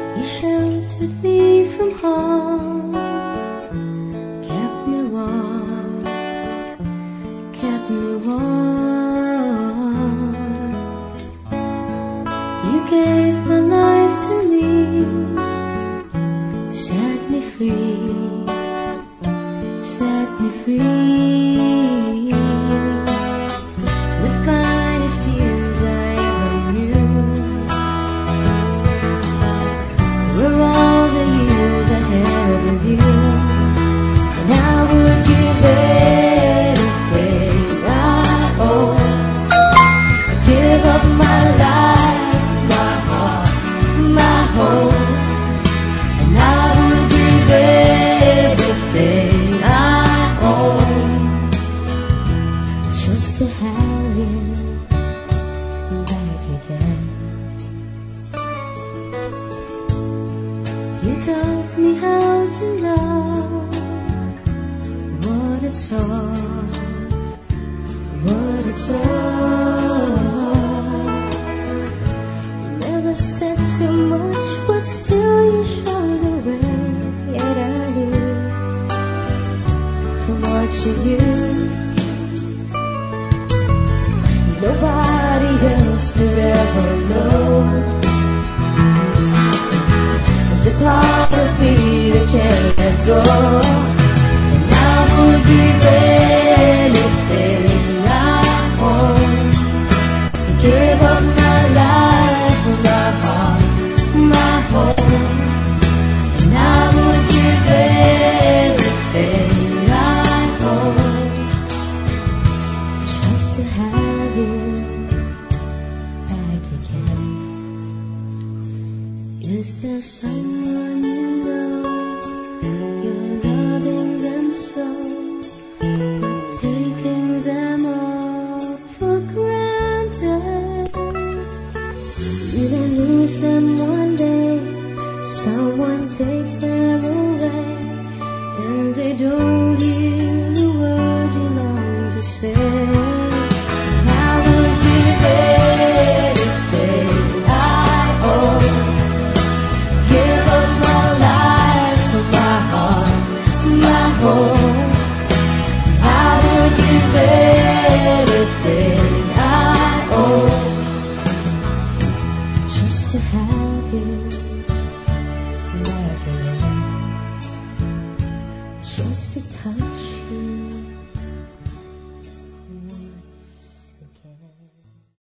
You sheltered me from harm, kept me warm, kept me warm. You gave my life to me, set me free, set me free. The finest years I ever knew were all the years I had with you. And I would give anything I own, give up my life, my heart, my home. And I would give everything I own just to have you back again. You taught me how to love, what it's all, what it's all. Never said too much, but still you showed the way. Yet I knew from watching you, nobody else could ever know the part of me that can't let go. And I would give anything I own, give up my life, my heart, my home. And I would give everything I own just to have you back again. Is there someone you know, you're loving them so, but taking them all for granted? You then lose them one day, someone takes them away, and they don't hear the words you long to say. I would give anything I own, give up my life, my heart, my home. I would give anything I own just to have you